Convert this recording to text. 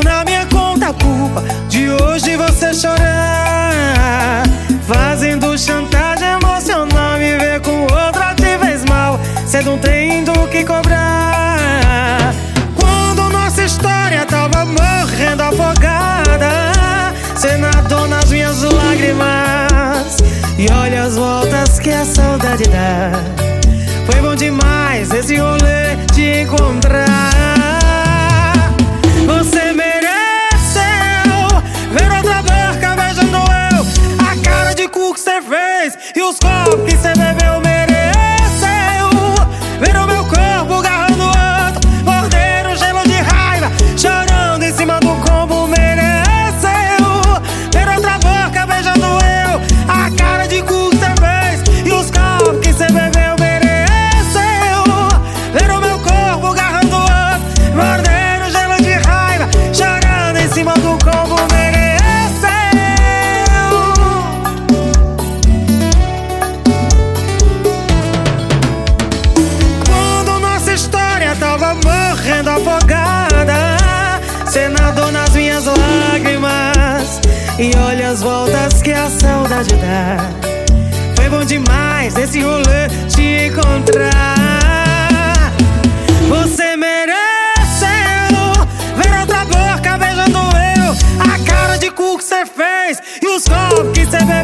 na minha conta a culpa de hoje você chorar, fazendo chantagem emocional, me ver com outra te fez mal, cê não tem do que cobrar. Quando nossa história tava morrendo afogada, cê nadou nas minhas lágrimas, e olha as voltas que a saudade dá. Foi bom demais esse rolê te encontrar. Você mereceu ver outra boca beijando eu, a cara de cu que cê fez e os copos que cê bebeu. Mereceu ver o meu corpo agarrando o outro, morder o gelo de raiva, chorando em cima do combo. Mereceu ver outra boca beijando eu, a cara de cu que cê fez e os copos que cê bebeu. Mereceu ver o meu corpo agarrando o outro, morder o gelo de raiva, chorando em cima do combo. Mereceu. Quando nossa história tava morrendo afogada, cê nadou nas minhas lágrimas, e olha as voltas que a saudade dá. Foi bom demais esse rolê te encontrar. Você mereceu ver outra boca beijando eu, a cara de cu que cê fez e os copos que cê bebeu.